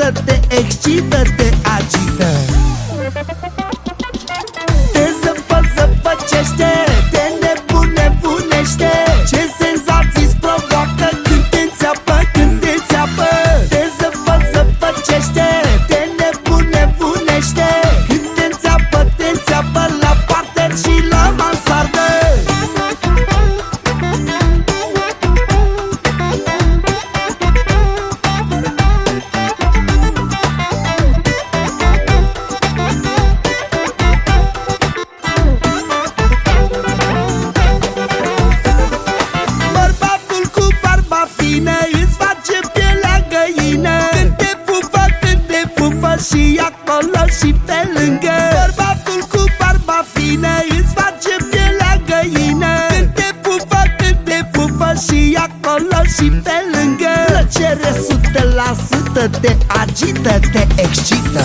asută, te excită, te agită. Te zăpăcește, te nebunește. Ce senzații-ți provoacă când te înțeapă, când te înțeapă. Te zăpăcește, te nebunește. Când te înțeapă la parter și la mansardă. Îți face pielea găină când te pupă și acolo și pe lângă. Bărbatul cu barba fină îți face pielea găină când te pupă și acolo și pe lângă. Plăcere 100%, te agită, te excită.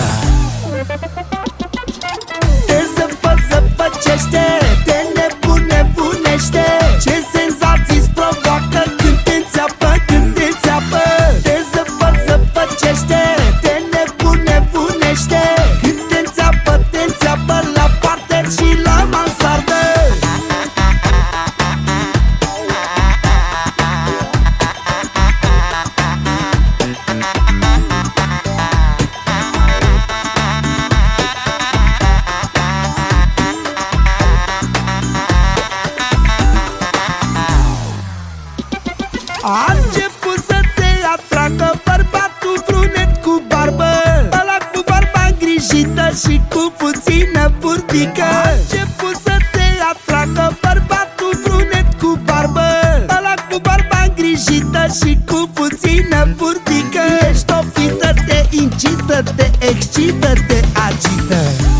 Te zăpăcește, te nebunește. Ce senzații-ți provoacă când te înțeapă, când te înțeapă. Te zăpăcește, te nebunește. Când te înțeapă la parter și la mansardă. A început să te atragă bărbatul brunet cu barbă, ăla cu barba îngrijită și cu puțină burtică. A început să te atragă bărbatul brunet cu barbă, ăla cu barba îngrijită și cu puțină burtică. Ești o fită, te incită, te excită, te agită.